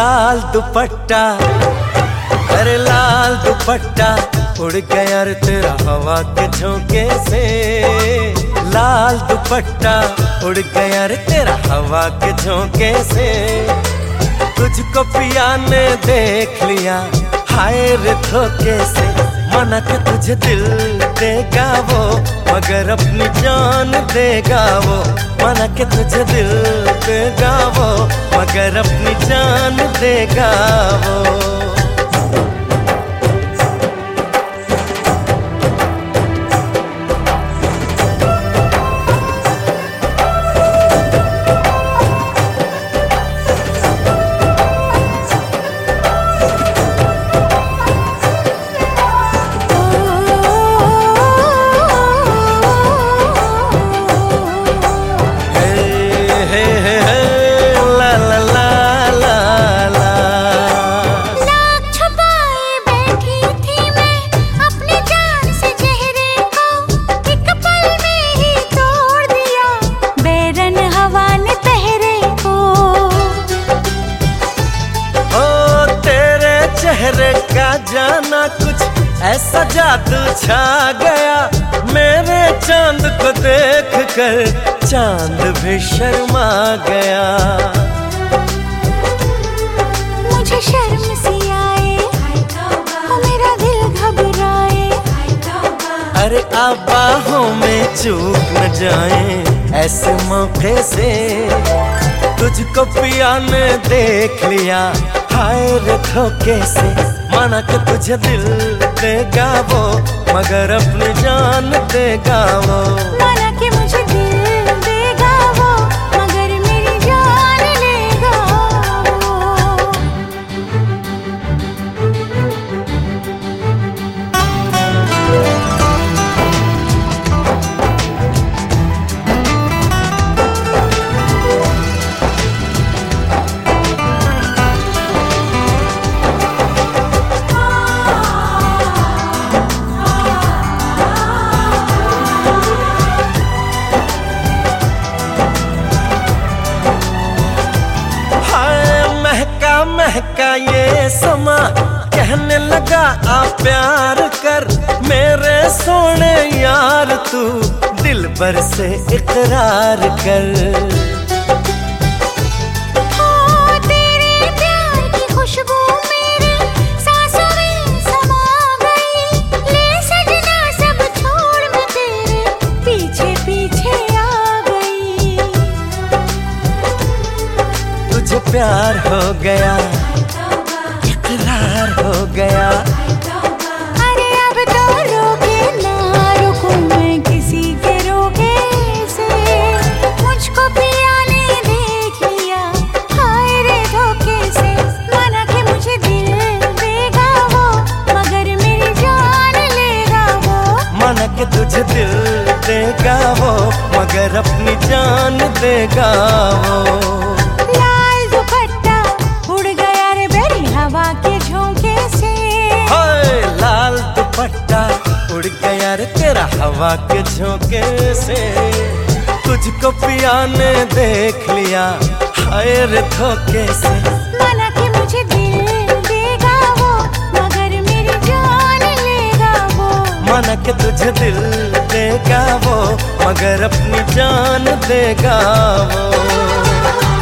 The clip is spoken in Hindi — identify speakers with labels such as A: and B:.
A: लाल दुपट्टा, अरे लाल दुपट्टा उड़ गया रे तेरा हवा के झोंके से। लाल दुपट्टा उड़ गया रे तेरा हवा के झोंके से। तुझको पिया ने देख लिया हाय रे धोखे से। माना कि तुझे दिल देगा वो मगर अपनी जान देगा वो। माना कि तुझे दिल देगा वो मगर अपनी जान देगा वो। चेहरे का जाना कुछ ऐसा जादू छा गया। मेरे चांद को देख कर चांद भी शर्मा गया।
B: मुझे शर्म सी आए और मेरा दिल घबराए।
A: अरे आप बाहों में चूक न जाए ऐसे मौके से। तुझको पिया ने देख लिया हाय रे धोखे से। माना कि तुझे दिल देगा वो मगर अपनी जान देगा वो।
B: माना कि मुझे दिल देगा वो मगर मेरी जान लेगा वो।
A: महका ये समा कहने लगा आ प्यार कर। मेरे सोने यार तू दिल भर से इकरार कर।
B: तेरे प्यार की खुशबू मेरी सांसों में समा गई। ले सजना सब छोड़ मैं तेरे पीछे पीछे आ गई।
A: तुझे प्यार हो गया इकरार हो गया।
B: अरे अब तो रोके ना रुकूं मैं किसी के रोके से। मुझको पिया ने देख लिया हाय रे धोखे से। माना कि मुझे दिल देगा वो मगर मेरी जान लेगा वो।
A: माना कि तुझे दिल देगा वो मगर अपनी जान देगा वो। दुपट्टा उड़ गया रे तेरा हवा के झोंके से। तुझको पिया ने देख लिया हाय रे धोखे से।
B: माना कि मुझे दिल देगा वो मगर मेरी जान लेगा वो।
A: माना कि तुझे दिल देगा वो मगर अपनी जान देगा वो।